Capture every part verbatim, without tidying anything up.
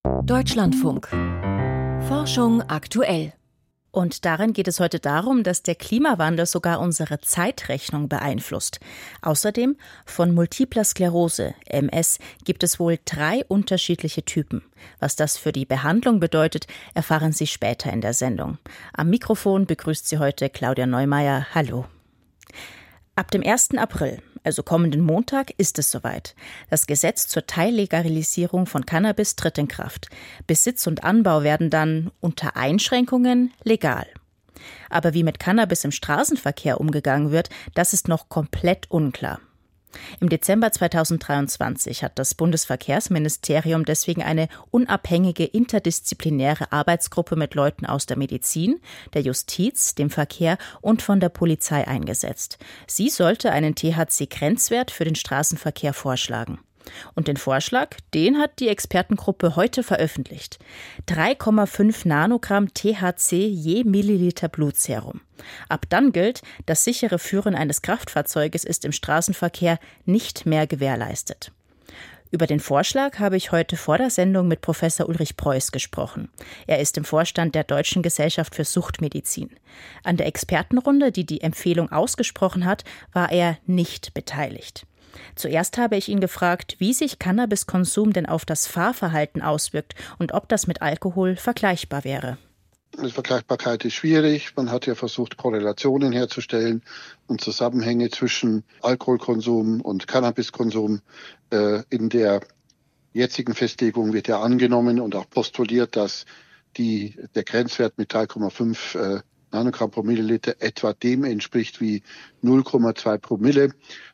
Deutschlandfunk. Forschung aktuell. Und darin geht es heute darum, dass der Klimawandel sogar unsere Zeitrechnung beeinflusst. Außerdem von multipler Sklerose, M S, gibt es wohl drei unterschiedliche Typen. Was das für die Behandlung bedeutet, erfahren Sie später in der Sendung. Am Mikrofon begrüßt Sie heute Claudia Neumeier. Hallo. Ab dem ersten April, also kommenden Montag, ist es soweit. Das Gesetz zur Teillegalisierung von Cannabis tritt in Kraft. Besitz und Anbau werden dann unter Einschränkungen legal. Aber wie mit Cannabis im Straßenverkehr umgegangen wird, das ist noch komplett unklar. Im Dezember zweitausenddreiundzwanzig hat das Bundesverkehrsministerium deswegen eine unabhängige interdisziplinäre Arbeitsgruppe mit Leuten aus der Medizin, der Justiz, dem Verkehr und von der Polizei eingesetzt. Sie sollte einen T H C-Grenzwert für den Straßenverkehr vorschlagen. Und den Vorschlag, den hat die Expertengruppe heute veröffentlicht. drei Komma fünf Nanogramm T H C je Milliliter Blutserum. Ab dann gilt, das sichere Führen eines Kraftfahrzeuges ist im Straßenverkehr nicht mehr gewährleistet. Über den Vorschlag habe ich heute vor der Sendung mit Professor Ulrich Preuß gesprochen. Er ist im Vorstand der Deutschen Gesellschaft für Suchtmedizin. An der Expertenrunde, die die Empfehlung ausgesprochen hat, war er nicht beteiligt. Zuerst habe ich ihn gefragt, wie sich Cannabiskonsum denn auf das Fahrverhalten auswirkt und ob das mit Alkohol vergleichbar wäre. Die Vergleichbarkeit ist schwierig. Man hat ja versucht, Korrelationen herzustellen und Zusammenhänge zwischen Alkoholkonsum und Cannabiskonsum. In der jetzigen Festlegung wird ja angenommen und auch postuliert, dass die, der Grenzwert mit drei Komma fünf Nanogramm pro Milliliter etwa dem entspricht wie null Komma zwei Promille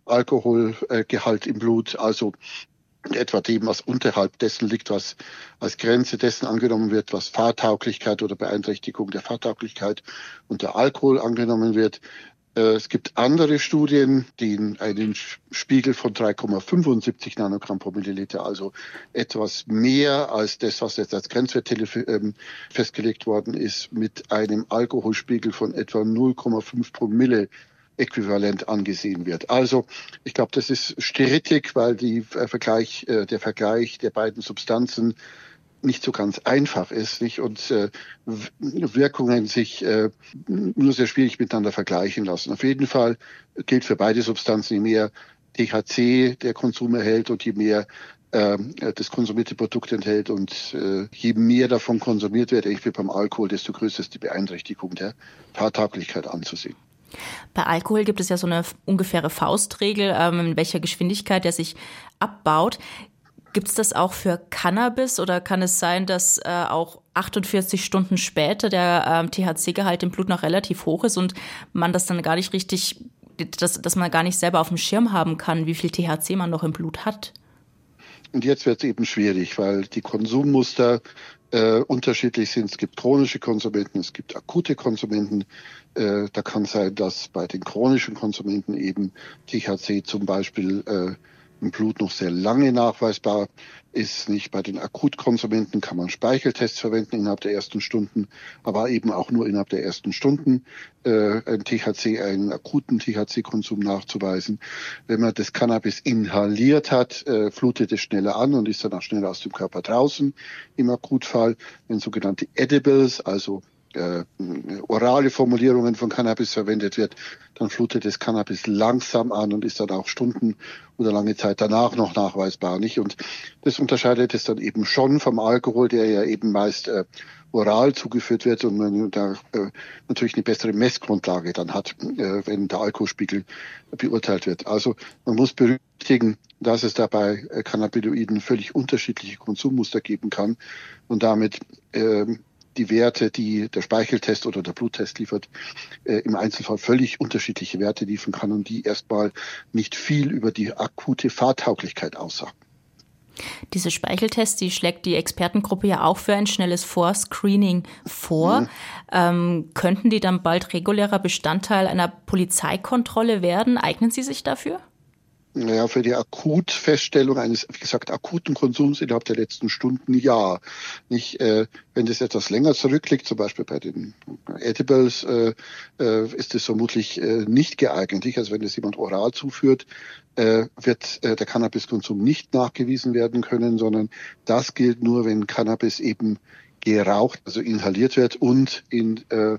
Alkoholgehalt im Blut, also etwa dem, was unterhalb dessen liegt, was als Grenze dessen angenommen wird, was Fahrtauglichkeit oder Beeinträchtigung der Fahrtauglichkeit unter Alkohol angenommen wird. Es gibt andere Studien, die einen Spiegel von drei Komma fünfundsiebzig Nanogramm pro Milliliter, also etwas mehr als das, was jetzt als Grenzwert festgelegt worden ist, mit einem Alkoholspiegel von etwa null Komma fünf Promille äquivalent angesehen wird. Also ich glaube, das ist strittig, weil die Vergleich, der Vergleich der beiden Substanzen nicht so ganz einfach ist, nicht, und äh, Wirkungen sich äh, nur sehr schwierig miteinander vergleichen lassen. Auf jeden Fall gilt für beide Substanzen, je mehr T H C der Konsum erhält und je mehr äh, das konsumierte Produkt enthält und äh, je mehr davon konsumiert wird, ähnlich wie beim Alkohol, desto größer ist die Beeinträchtigung der Fahrtauglichkeit anzusehen. Bei Alkohol gibt es ja so eine ungefähre Faustregel, ähm, in welcher Geschwindigkeit der sich abbaut. Gibt es das auch für Cannabis oder kann es sein, dass äh, auch achtundvierzig Stunden später der ähm, T H C-Gehalt im Blut noch relativ hoch ist und man das dann gar nicht richtig, dass, dass man gar nicht selber auf dem Schirm haben kann, wie viel T H C man noch im Blut hat? Und jetzt wird es eben schwierig, weil die Konsummuster äh, unterschiedlich sind. Es gibt chronische Konsumenten, es gibt akute Konsumenten. Äh, da kann sein, dass bei den chronischen Konsumenten eben T H C zum Beispiel äh, im Blut noch sehr lange nachweisbar ist. Nicht bei den Akutkonsumenten kann man Speicheltests verwenden innerhalb der ersten Stunden, aber eben auch nur innerhalb der ersten Stunden äh, ein T H C, einen akuten T H C-Konsum nachzuweisen. Wenn man das Cannabis inhaliert hat, äh, flutet es schneller an und ist dann auch schneller aus dem Körper draußen im Akutfall. Wenn sogenannte Edibles, also Äh, orale Formulierungen von Cannabis verwendet wird, dann flutet das Cannabis langsam an und ist dann auch Stunden oder lange Zeit danach noch nachweisbar, nicht? Und das unterscheidet es dann eben schon vom Alkohol, der ja eben meist äh, oral zugeführt wird und man da äh, natürlich eine bessere Messgrundlage dann hat, äh, wenn der Alkoholspiegel beurteilt wird. Also man muss berücksichtigen, dass es dabei äh, Cannabinoiden völlig unterschiedliche Konsummuster geben kann und damit äh, die Werte, die der Speicheltest oder der Bluttest liefert, äh, im Einzelfall völlig unterschiedliche Werte liefern kann und die erstmal nicht viel über die akute Fahrtauglichkeit aussagen. Diese Speicheltests, die schlägt die Expertengruppe ja auch für ein schnelles Vorscreening vor. Mhm. Ähm, könnten die dann bald regulärer Bestandteil einer Polizeikontrolle werden? Eignen sie sich dafür? Ja, für die Akutfeststellung eines, wie gesagt, akuten Konsums innerhalb der letzten Stunden, ja. Nicht, äh, wenn das etwas länger zurückliegt, zum Beispiel bei den Edibles, äh, äh, ist es vermutlich äh, nicht geeignet. Also wenn das jemand oral zuführt, äh, wird äh, der Cannabiskonsum nicht nachgewiesen werden können, sondern das gilt nur, wenn Cannabis eben geraucht, also inhaliert wird und in äh,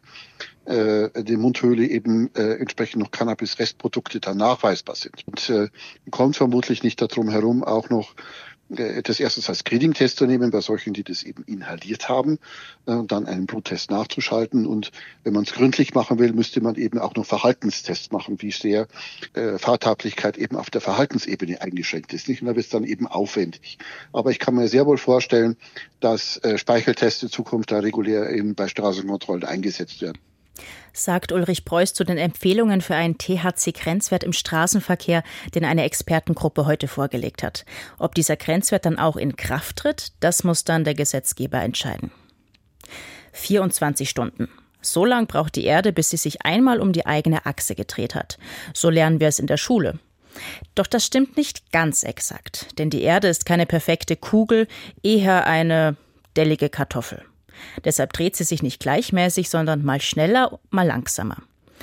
äh, der Mundhöhle eben äh, entsprechend noch Cannabis-Restprodukte dann nachweisbar sind. Und äh, kommt vermutlich nicht darum herum, auch noch äh, das erstens als Screening-Test zu nehmen bei solchen, die das eben inhaliert haben, äh, und dann einen Bluttest nachzuschalten. Und wenn man es gründlich machen will, müsste man eben auch noch Verhaltenstests machen, wie sehr äh, Fahrtablichkeit eben auf der Verhaltensebene eingeschränkt ist. Nicht? Und da wird es dann eben aufwendig. Aber ich kann mir sehr wohl vorstellen, dass äh, Speicheltests in Zukunft da regulär eben bei Straßenkontrollen eingesetzt werden. Sagt Ulrich Preuß zu den Empfehlungen für einen T H C-Grenzwert im Straßenverkehr, den eine Expertengruppe heute vorgelegt hat. Ob dieser Grenzwert dann auch in Kraft tritt, das muss dann der Gesetzgeber entscheiden. vierundzwanzig Stunden. So lang braucht die Erde, bis sie sich einmal um die eigene Achse gedreht hat. So lernen wir es in der Schule. Doch das stimmt nicht ganz exakt, denn die Erde ist keine perfekte Kugel, eher eine dellige Kartoffel. Deshalb dreht sie sich nicht gleichmäßig, sondern mal schneller, mal langsamer.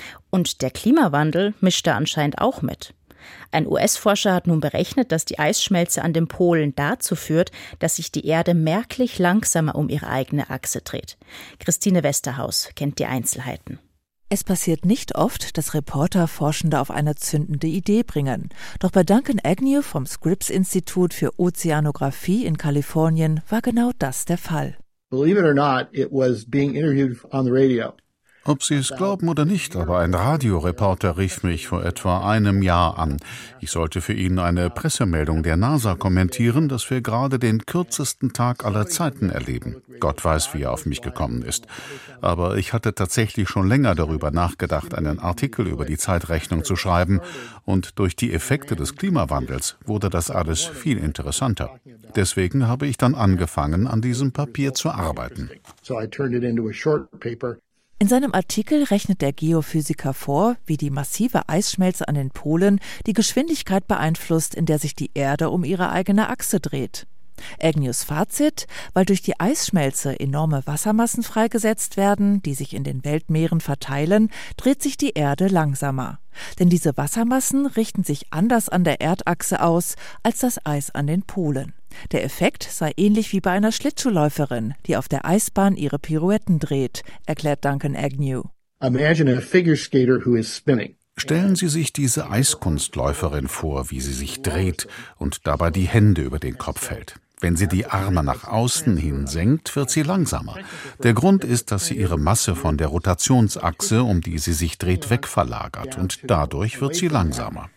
Und der Klimawandel mischt da anscheinend auch mit. Ein U S-Forscher hat nun berechnet, dass die Eisschmelze an den Polen dazu führt, dass sich die Erde merklich langsamer um ihre eigene Achse dreht. Christine Westerhaus kennt die Einzelheiten. Es passiert nicht oft, dass Reporter Forschende auf eine zündende Idee bringen. Doch bei Duncan Agnew vom Scripps-Institut für Ozeanographie in Kalifornien war genau das der Fall. Believe it or not, it was being interviewed on the radio. Ob Sie es glauben oder nicht, aber ein Radioreporter rief mich vor etwa einem Jahr an. Ich sollte für ihn eine Pressemeldung der NASA kommentieren, dass wir gerade den kürzesten Tag aller Zeiten erleben. Gott weiß, wie er auf mich gekommen ist. Aber ich hatte tatsächlich schon länger darüber nachgedacht, einen Artikel über die Zeitrechnung zu schreiben. Und durch die Effekte des Klimawandels wurde das alles viel interessanter. Deswegen habe ich dann angefangen, an diesem Papier zu arbeiten. So I turned it into a short paper. In seinem Artikel rechnet der Geophysiker vor, wie die massive Eisschmelze an den Polen die Geschwindigkeit beeinflusst, in der sich die Erde um ihre eigene Achse dreht. Agnews Fazit: Weil durch die Eisschmelze enorme Wassermassen freigesetzt werden, die sich in den Weltmeeren verteilen, dreht sich die Erde langsamer. Denn diese Wassermassen richten sich anders an der Erdachse aus als das Eis an den Polen. Der Effekt sei ähnlich wie bei einer Schlittschuhläuferin, die auf der Eisbahn ihre Pirouetten dreht, erklärt Duncan Agnew. Imagine a figure skater who is spinning. Stellen Sie sich diese Eiskunstläuferin vor, wie sie sich dreht und dabei die Hände über den Kopf hält. Wenn sie die Arme nach außen hin senkt, wird sie langsamer. Der Grund ist, dass sie ihre Masse von der Rotationsachse, um die sie sich dreht, wegverlagert und dadurch wird sie langsamer.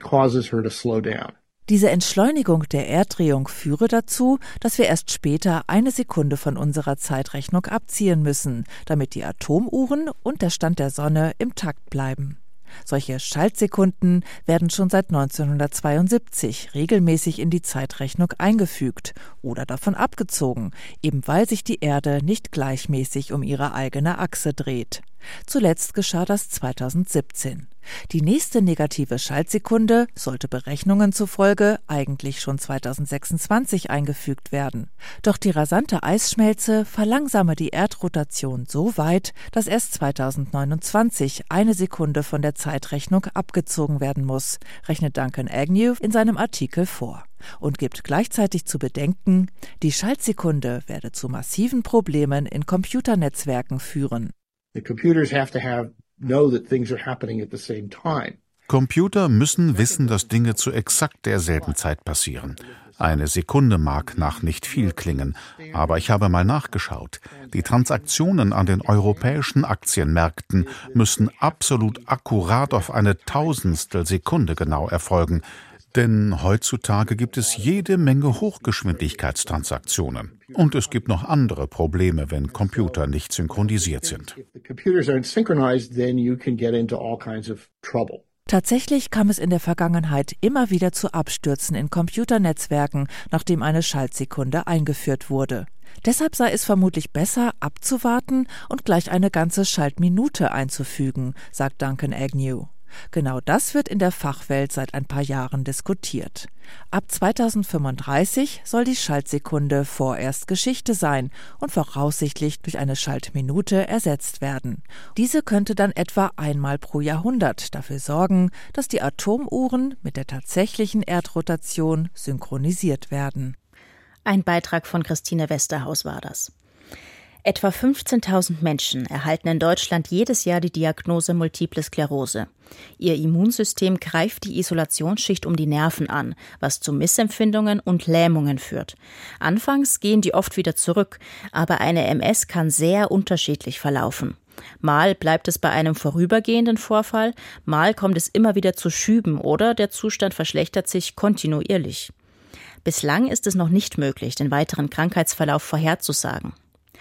Diese Entschleunigung der Erddrehung führe dazu, dass wir erst später eine Sekunde von unserer Zeitrechnung abziehen müssen, damit die Atomuhren und der Stand der Sonne im Takt bleiben. Solche Schaltsekunden werden schon seit neunzehnhundertzweiundsiebzig regelmäßig in die Zeitrechnung eingefügt oder davon abgezogen, eben weil sich die Erde nicht gleichmäßig um ihre eigene Achse dreht. Zuletzt geschah das zweitausendsiebzehn. Die nächste negative Schaltsekunde sollte Berechnungen zufolge eigentlich schon zweitausendsechsundzwanzig eingefügt werden. Doch die rasante Eisschmelze verlangsame die Erdrotation so weit, dass erst zweitausendneunundzwanzig eine Sekunde von der Zeitrechnung abgezogen werden muss, rechnet Duncan Agnew in seinem Artikel vor. Und gibt gleichzeitig zu bedenken, die Schaltsekunde werde zu massiven Problemen in Computernetzwerken führen. The computers have to have know that things are happening at the same time. Computer müssen wissen, dass Dinge zu exakt derselben Zeit passieren. Eine Sekunde mag nach nicht viel klingen, aber ich habe mal nachgeschaut. Die Transaktionen an den europäischen Aktienmärkten müssen absolut akkurat auf eine Tausendstel Sekunde genau erfolgen. Denn heutzutage gibt es jede Menge Hochgeschwindigkeitstransaktionen. Und es gibt noch andere Probleme, wenn Computer nicht synchronisiert sind. Tatsächlich kam es in der Vergangenheit immer wieder zu Abstürzen in Computernetzwerken, nachdem eine Schaltsekunde eingeführt wurde. Deshalb sei es vermutlich besser, abzuwarten und gleich eine ganze Schaltminute einzufügen, sagt Duncan Agnew. Genau das wird in der Fachwelt seit ein paar Jahren diskutiert. Ab zweitausendfünfunddreißig soll die Schaltsekunde vorerst Geschichte sein und voraussichtlich durch eine Schaltminute ersetzt werden. Diese könnte dann etwa einmal pro Jahrhundert dafür sorgen, dass die Atomuhren mit der tatsächlichen Erdrotation synchronisiert werden. Ein Beitrag von Christine Westerhaus war das. Etwa fünfzehntausend Menschen erhalten in Deutschland jedes Jahr die Diagnose Multiple Sklerose. Ihr Immunsystem greift die Isolationsschicht um die Nerven an, was zu Missempfindungen und Lähmungen führt. Anfangs gehen die oft wieder zurück, aber eine M S kann sehr unterschiedlich verlaufen. Mal bleibt es bei einem vorübergehenden Vorfall, mal kommt es immer wieder zu Schüben oder der Zustand verschlechtert sich kontinuierlich. Bislang ist es noch nicht möglich, den weiteren Krankheitsverlauf vorherzusagen.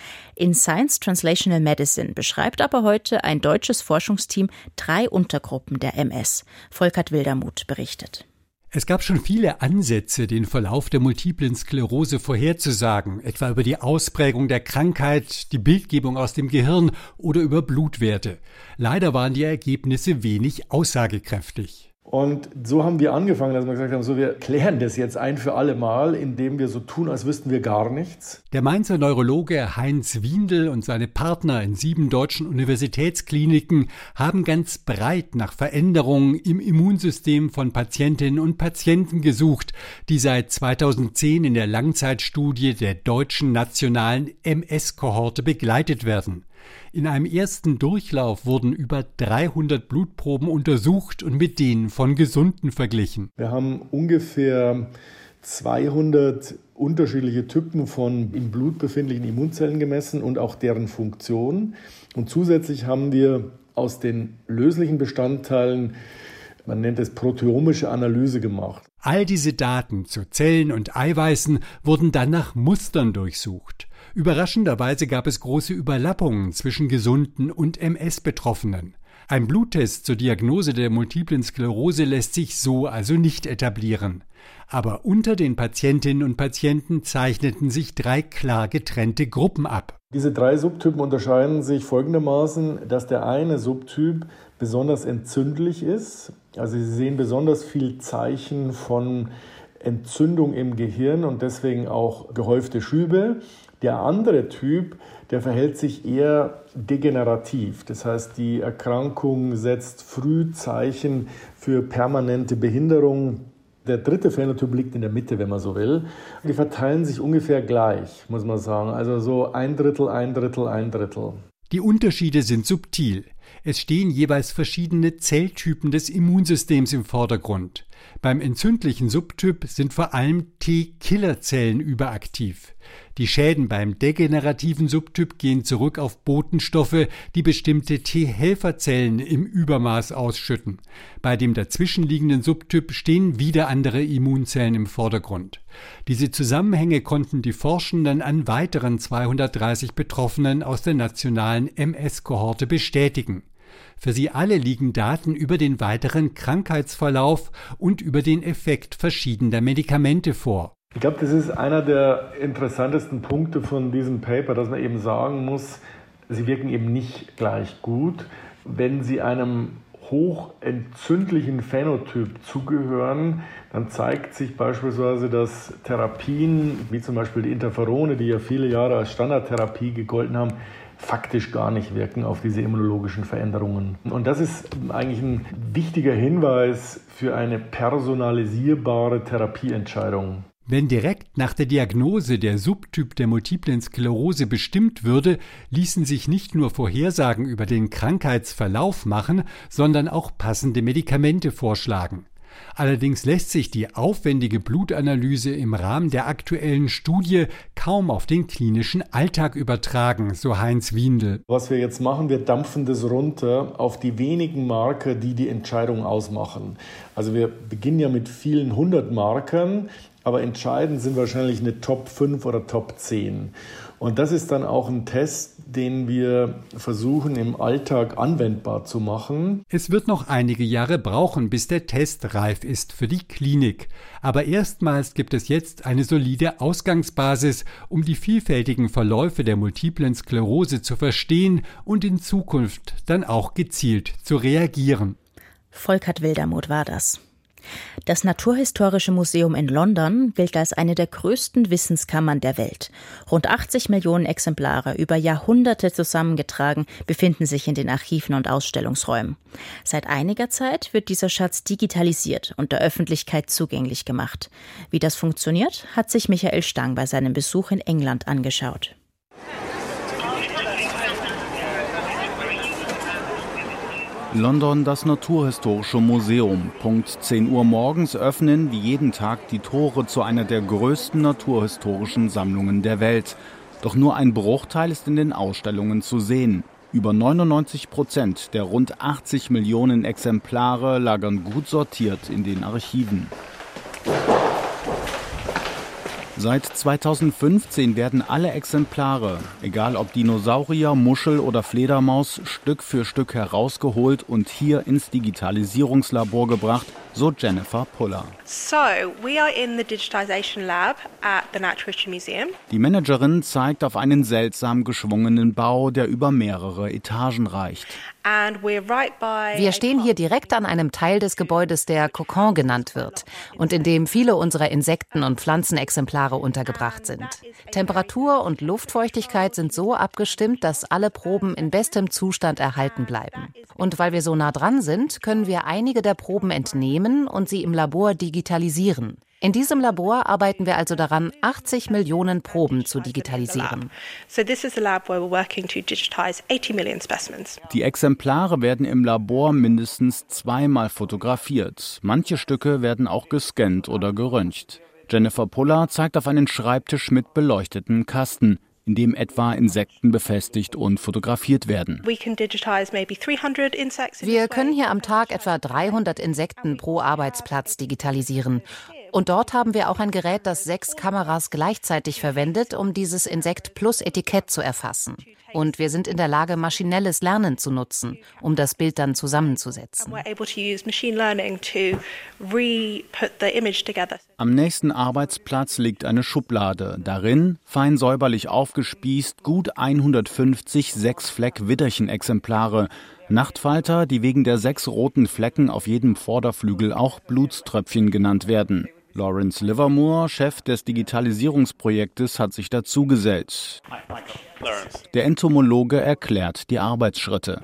In Science Translational Medicine beschreibt aber heute ein deutsches Forschungsteam drei Untergruppen der M S. Volkert Wildermuth berichtet. Es gab schon viele Ansätze, den Verlauf der multiplen Sklerose vorherzusagen, etwa über die Ausprägung der Krankheit, die Bildgebung aus dem Gehirn oder über Blutwerte. Leider waren die Ergebnisse wenig aussagekräftig. Und so haben wir angefangen, dass wir gesagt haben, so wir klären das jetzt ein für alle Mal, indem wir so tun, als wüssten wir gar nichts. Der Mainzer Neurologe Heinz Wiendl und seine Partner in sieben deutschen Universitätskliniken haben ganz breit nach Veränderungen im Immunsystem von Patientinnen und Patienten gesucht, die seit zweitausendzehn in der Langzeitstudie der deutschen nationalen M S-Kohorte begleitet werden. In einem ersten Durchlauf wurden über dreihundert Blutproben untersucht und mit denen von Gesunden verglichen. Wir haben ungefähr zweihundert unterschiedliche Typen von im Blut befindlichen Immunzellen gemessen und auch deren Funktion. Und zusätzlich haben wir aus den löslichen Bestandteilen, man nennt es proteomische Analyse gemacht. All diese Daten zu Zellen und Eiweißen wurden dann nach Mustern durchsucht. Überraschenderweise gab es große Überlappungen zwischen gesunden und M S-Betroffenen. Ein Bluttest zur Diagnose der multiplen Sklerose lässt sich so also nicht etablieren. Aber unter den Patientinnen und Patienten zeichneten sich drei klar getrennte Gruppen ab. Diese drei Subtypen unterscheiden sich folgendermaßen, dass der eine Subtyp besonders entzündlich ist. Also Sie sehen besonders viel Zeichen von Entzündung im Gehirn und deswegen auch gehäufte Schübe. Der andere Typ, der verhält sich eher degenerativ. Das heißt, die Erkrankung setzt früh Zeichen für permanente Behinderung. Der dritte Phänotyp liegt in der Mitte, wenn man so will. Die verteilen sich ungefähr gleich, muss man sagen. Also so ein Drittel, ein Drittel, ein Drittel. Die Unterschiede sind subtil. Es stehen jeweils verschiedene Zelltypen des Immunsystems im Vordergrund. Beim entzündlichen Subtyp sind vor allem T-Killerzellen überaktiv. Die Schäden beim degenerativen Subtyp gehen zurück auf Botenstoffe, die bestimmte T-Helferzellen im Übermaß ausschütten. Bei dem dazwischenliegenden Subtyp stehen wieder andere Immunzellen im Vordergrund. Diese Zusammenhänge konnten die Forschenden an weiteren zweihundertdreißig Betroffenen aus der nationalen M S-Kohorte bestätigen. Für sie alle liegen Daten über den weiteren Krankheitsverlauf und über den Effekt verschiedener Medikamente vor. Ich glaube, das ist einer der interessantesten Punkte von diesem Paper, dass man eben sagen muss, sie wirken eben nicht gleich gut. Wenn sie einem hochentzündlichen Phänotyp zugehören, dann zeigt sich beispielsweise, dass Therapien, wie zum Beispiel die Interferone, die ja viele Jahre als Standardtherapie gegolten haben, faktisch gar nicht wirken auf diese immunologischen Veränderungen. Und das ist eigentlich ein wichtiger Hinweis für eine personalisierbare Therapieentscheidung. Wenn direkt nach der Diagnose der Subtyp der multiplen Sklerose bestimmt würde, ließen sich nicht nur Vorhersagen über den Krankheitsverlauf machen, sondern auch passende Medikamente vorschlagen. Allerdings lässt sich die aufwendige Blutanalyse im Rahmen der aktuellen Studie kaum auf den klinischen Alltag übertragen, so Heinz Wiendl. Was wir jetzt machen, wir dampfen das runter auf die wenigen Marker, die die Entscheidung ausmachen. Also wir beginnen ja mit vielen hundert Markern, aber entscheidend sind wahrscheinlich eine Top fünf oder Top zehn. Und das ist dann auch ein Test, den wir versuchen im Alltag anwendbar zu machen. Es wird noch einige Jahre brauchen, bis der Test reif ist für die Klinik. Aber erstmals gibt es jetzt eine solide Ausgangsbasis, um die vielfältigen Verläufe der multiplen Sklerose zu verstehen und in Zukunft dann auch gezielt zu reagieren. Volkert Wildermuth war das. Das Naturhistorische Museum in London gilt als eine der größten Wissenskammern der Welt. Rund achtzig Millionen Exemplare, über Jahrhunderte zusammengetragen, befinden sich in den Archiven und Ausstellungsräumen. Seit einiger Zeit wird dieser Schatz digitalisiert und der Öffentlichkeit zugänglich gemacht. Wie das funktioniert, hat sich Michael Stang bei seinem Besuch in England angeschaut. London, das Naturhistorische Museum. Punkt zehn Uhr morgens öffnen wie jeden Tag die Tore zu einer der größten naturhistorischen Sammlungen der Welt. Doch nur ein Bruchteil ist in den Ausstellungen zu sehen. Über neunundneunzig Prozent der rund achtzig Millionen Exemplare lagern gut sortiert in den Archiven. Seit zweitausendfünfzehn werden alle Exemplare, egal ob Dinosaurier, Muschel oder Fledermaus, Stück für Stück herausgeholt und hier ins Digitalisierungslabor gebracht, so Jennifer Puller. So, we are in the digitization lab at the Natural History Museum. Die Managerin zeigt auf einen seltsam geschwungenen Bau, der über mehrere Etagen reicht. Wir stehen hier direkt an einem Teil des Gebäudes, der Kokon genannt wird und in dem viele unserer Insekten- und Pflanzenexemplare untergebracht sind. Temperatur und Luftfeuchtigkeit sind so abgestimmt, dass alle Proben in bestem Zustand erhalten bleiben. Und weil wir so nah dran sind, können wir einige der Proben entnehmen und sie im Labor digitalisieren. In diesem Labor arbeiten wir also daran, achtzig Millionen Proben zu digitalisieren. Die Exemplare werden im Labor mindestens zweimal fotografiert. Manche Stücke werden auch gescannt oder geröntgt. Jennifer Puller zeigt auf einen Schreibtisch mit beleuchteten Kasten, in dem etwa Insekten befestigt und fotografiert werden. Wir können hier am Tag etwa dreihundert Insekten pro Arbeitsplatz digitalisieren. Und dort haben wir auch ein Gerät, das sechs Kameras gleichzeitig verwendet, um dieses Insekt plus Etikett zu erfassen. Und wir sind in der Lage, maschinelles Lernen zu nutzen, um das Bild dann zusammenzusetzen. Am nächsten Arbeitsplatz liegt eine Schublade. Darin, fein säuberlich aufgespießt, gut hundertfünfzig Sechsfleck-Widderchen-Exemplare. Nachtfalter, die wegen der sechs roten Flecken auf jedem Vorderflügel auch Blutströpfchen genannt werden. Lawrence Livermore, Chef des Digitalisierungsprojektes, hat sich dazugesellt. Der Entomologe erklärt die Arbeitsschritte.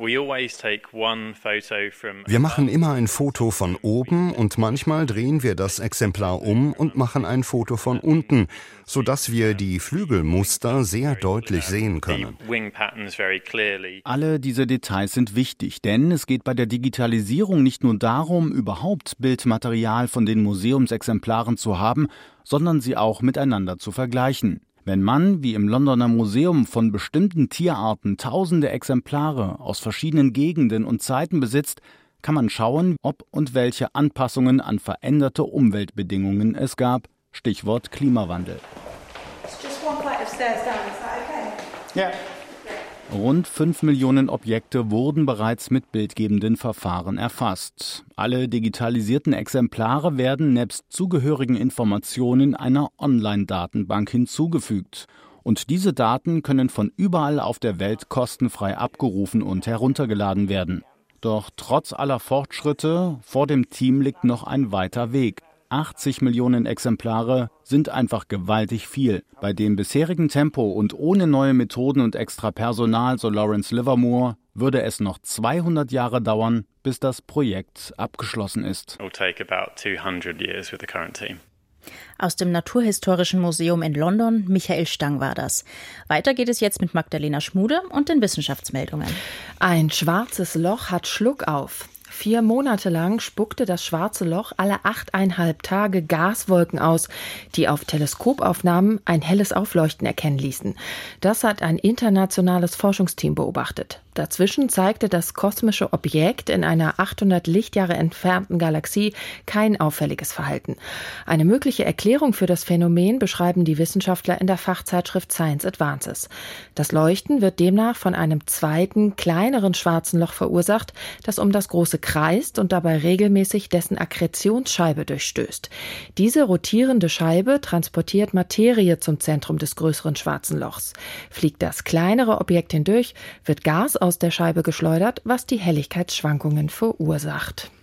Wir machen immer ein Foto von oben und manchmal drehen wir das Exemplar um und machen ein Foto von unten, sodass wir die Flügelmuster sehr deutlich sehen können. Alle diese Details sind wichtig, denn es geht bei der Digitalisierung nicht nur darum, überhaupt Bildmaterial von den Museumsexemplaren zu haben, sondern sie auch miteinander zu vergleichen. Wenn man, wie im Londoner Museum, von bestimmten Tierarten tausende Exemplare aus verschiedenen Gegenden und Zeiten besitzt, kann man schauen, ob und welche Anpassungen an veränderte Umweltbedingungen es gab. Stichwort Klimawandel. Rund fünf Millionen Objekte wurden bereits mit bildgebenden Verfahren erfasst. Alle digitalisierten Exemplare werden nebst zugehörigen Informationen einer Online-Datenbank hinzugefügt. Und diese Daten können von überall auf der Welt kostenfrei abgerufen und heruntergeladen werden. Doch trotz aller Fortschritte, vor dem Team liegt noch ein weiter Weg. achtzig Millionen Exemplare sind einfach gewaltig viel. Bei dem bisherigen Tempo und ohne neue Methoden und extra Personal, so Lawrence Livermore, würde es noch zweihundert Jahre dauern, bis das Projekt abgeschlossen ist. Aus dem Naturhistorischen Museum in London, Michael Stang war das. Weiter geht es jetzt mit Magdalena Schmude und den Wissenschaftsmeldungen. Ein schwarzes Loch hat Schluck auf. Vier Monate lang spuckte das schwarze Loch alle achteinhalb Tage Gaswolken aus, die auf Teleskopaufnahmen ein helles Aufleuchten erkennen ließen. Das hat ein internationales Forschungsteam beobachtet. Dazwischen zeigte das kosmische Objekt in einer achthundert Lichtjahre entfernten Galaxie kein auffälliges Verhalten. Eine mögliche Erklärung für das Phänomen beschreiben die Wissenschaftler in der Fachzeitschrift Science Advances. Das Leuchten wird demnach von einem zweiten, kleineren schwarzen Loch verursacht, das um das große kreist und dabei regelmäßig dessen Akkretionsscheibe durchstößt. Diese rotierende Scheibe transportiert Materie zum Zentrum des größeren schwarzen Lochs. Fliegt das kleinere Objekt hindurch, wird Gas aus der Scheibe geschleudert, was die Helligkeitsschwankungen verursacht.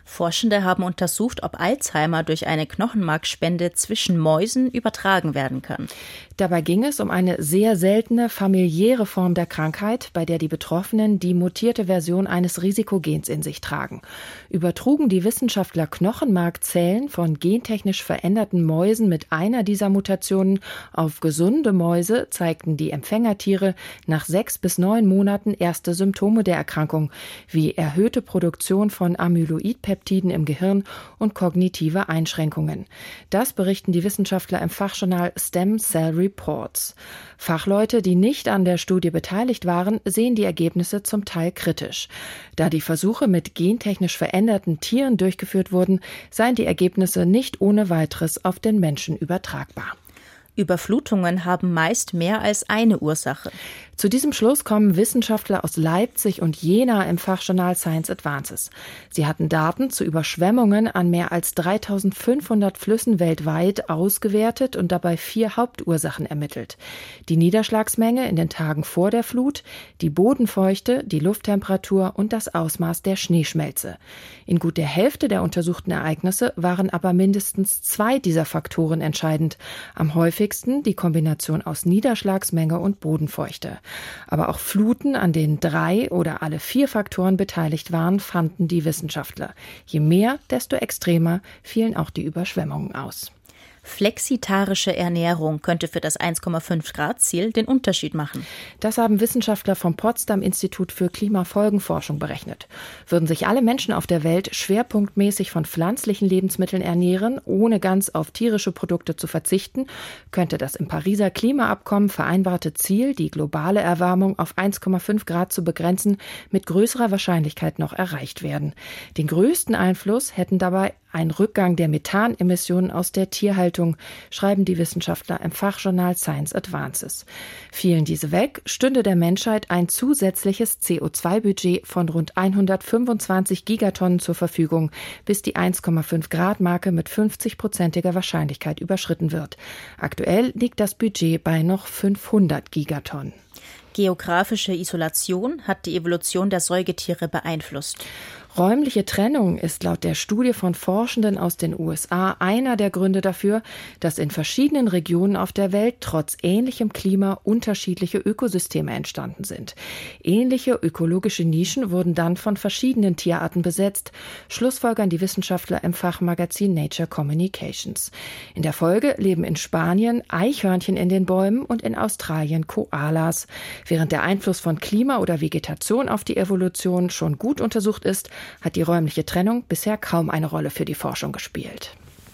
Forschende haben untersucht, ob Alzheimer durch eine Knochenmarkspende zwischen Mäusen übertragen werden kann. Dabei ging es um eine sehr seltene familiäre Form der Krankheit, bei der die Betroffenen die mutierte Version eines Risikogens in sich tragen. Übertrugen die Wissenschaftler Knochenmarkzellen von gentechnisch veränderten Mäusen mit einer dieser Mutationen auf gesunde Mäuse, zeigten die Empfängertiere nach sechs bis neun Monaten erste Symptome der Erkrankung, wie erhöhte Produktion von Amyloidpeptiden im Gehirn und kognitive Einschränkungen. Das berichten die Wissenschaftler im Fachjournal Stem Cell Reports. Fachleute, die nicht an der Studie beteiligt waren, sehen die Ergebnisse zum Teil kritisch. Da die Versuche mit gentechnisch veränderten Tieren durchgeführt wurden, seien die Ergebnisse nicht ohne weiteres auf den Menschen übertragbar. Überflutungen haben meist mehr als eine Ursache. Zu diesem Schluss kommen Wissenschaftler aus Leipzig und Jena im Fachjournal Science Advances. Sie hatten Daten zu Überschwemmungen an mehr als dreitausendfünfhundert Flüssen weltweit ausgewertet und dabei vier Hauptursachen ermittelt. Die Niederschlagsmenge in den Tagen vor der Flut, die Bodenfeuchte, die Lufttemperatur und das Ausmaß der Schneeschmelze. In gut der Hälfte der untersuchten Ereignisse waren aber mindestens zwei dieser Faktoren entscheidend. Am häufigsten die Kombination aus Niederschlagsmenge und Bodenfeuchte. Aber auch Fluten, an denen drei oder alle vier Faktoren beteiligt waren, fanden die Wissenschaftler. Je mehr, desto extremer fielen auch die Überschwemmungen aus. Flexitarische Ernährung könnte für das eins Komma fünf Grad Ziel den Unterschied machen. Das haben Wissenschaftler vom Potsdam-Institut für Klimafolgenforschung berechnet. Würden sich alle Menschen auf der Welt schwerpunktmäßig von pflanzlichen Lebensmitteln ernähren, ohne ganz auf tierische Produkte zu verzichten, könnte das im Pariser Klimaabkommen vereinbarte Ziel, die globale Erwärmung auf eins Komma fünf Grad zu begrenzen, mit größerer Wahrscheinlichkeit noch erreicht werden. Den größten Einfluss hätten dabei ein Rückgang der Methanemissionen aus der Tierhaltung, schreiben die Wissenschaftler im Fachjournal Science Advances. Fielen diese weg, stünde der Menschheit ein zusätzliches C O zwei Budget von rund hundertfünfundzwanzig Gigatonnen zur Verfügung, bis die eins Komma fünf Grad Marke mit fünfzig-prozentiger Wahrscheinlichkeit überschritten wird. Aktuell liegt das Budget bei noch fünfhundert Gigatonnen. Geografische Isolation hat die Evolution der Säugetiere beeinflusst. Räumliche Trennung ist laut der Studie von Forschenden aus den U S A einer der Gründe dafür, dass in verschiedenen Regionen auf der Welt trotz ähnlichem Klima unterschiedliche Ökosysteme entstanden sind. Ähnliche ökologische Nischen wurden dann von verschiedenen Tierarten besetzt, schlussfolgern die Wissenschaftler im Fachmagazin Nature Communications. In der Folge leben in Spanien Eichhörnchen in den Bäumen und in Australien Koalas. Während der Einfluss von Klima oder Vegetation auf die Evolution schon gut untersucht ist, hat die räumliche Trennung bisher kaum eine Rolle für die Forschung gespielt.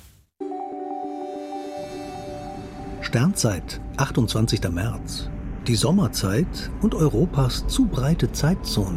Sternzeit, achtundzwanzigster März. Die Sommerzeit und Europas zu breite Zeitzone.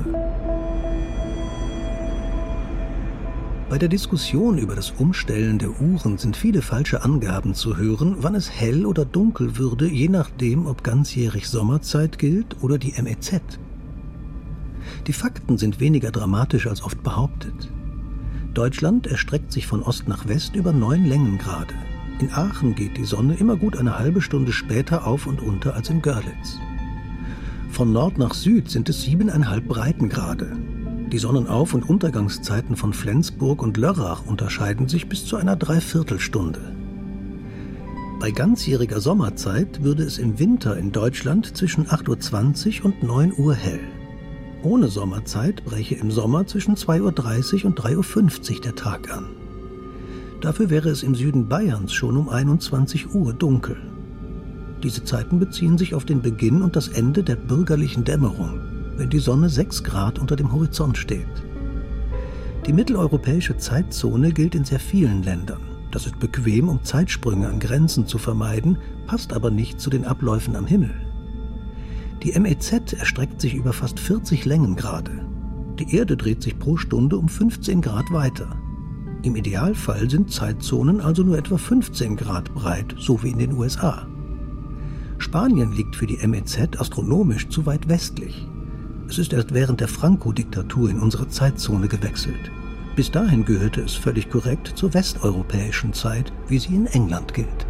Bei der Diskussion über das Umstellen der Uhren sind viele falsche Angaben zu hören, wann es hell oder dunkel würde, je nachdem, ob ganzjährig Sommerzeit gilt oder die M E Z. Die Fakten sind weniger dramatisch als oft behauptet. Deutschland erstreckt sich von Ost nach West über neun Längengrade. In Aachen geht die Sonne immer gut eine halbe Stunde später auf und unter als in Görlitz. Von Nord nach Süd sind es siebeneinhalb Breitengrade. Die Sonnenauf- und Untergangszeiten von Flensburg und Lörrach unterscheiden sich bis zu einer Dreiviertelstunde. Bei ganzjähriger Sommerzeit würde es im Winter in Deutschland zwischen acht Uhr zwanzig und neun Uhr hell. Ohne Sommerzeit bräche im Sommer zwischen zwei Uhr dreißig und drei Uhr fünfzig der Tag an. Dafür wäre es im Süden Bayerns schon um einundzwanzig Uhr dunkel. Diese Zeiten beziehen sich auf den Beginn und das Ende der bürgerlichen Dämmerung, wenn die Sonne sechs Grad unter dem Horizont steht. Die mitteleuropäische Zeitzone gilt in sehr vielen Ländern. Das ist bequem, um Zeitsprünge an Grenzen zu vermeiden, passt aber nicht zu den Abläufen am Himmel. Die M E Z erstreckt sich über fast vierzig Längengrade. Die Erde dreht sich pro Stunde um fünfzehn Grad weiter. Im Idealfall sind Zeitzonen also nur etwa fünfzehn Grad breit, so wie in den U S A. Spanien liegt für die M E Z astronomisch zu weit westlich. Es ist erst während der Franco-Diktatur in unsere Zeitzone gewechselt. Bis dahin gehörte es völlig korrekt zur westeuropäischen Zeit, wie sie in England gilt.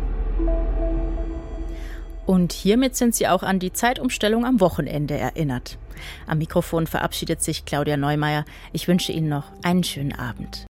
Und hiermit sind Sie auch an die Zeitumstellung am Wochenende erinnert. Am Mikrofon verabschiedet sich Claudia Neumeier. Ich wünsche Ihnen noch einen schönen Abend.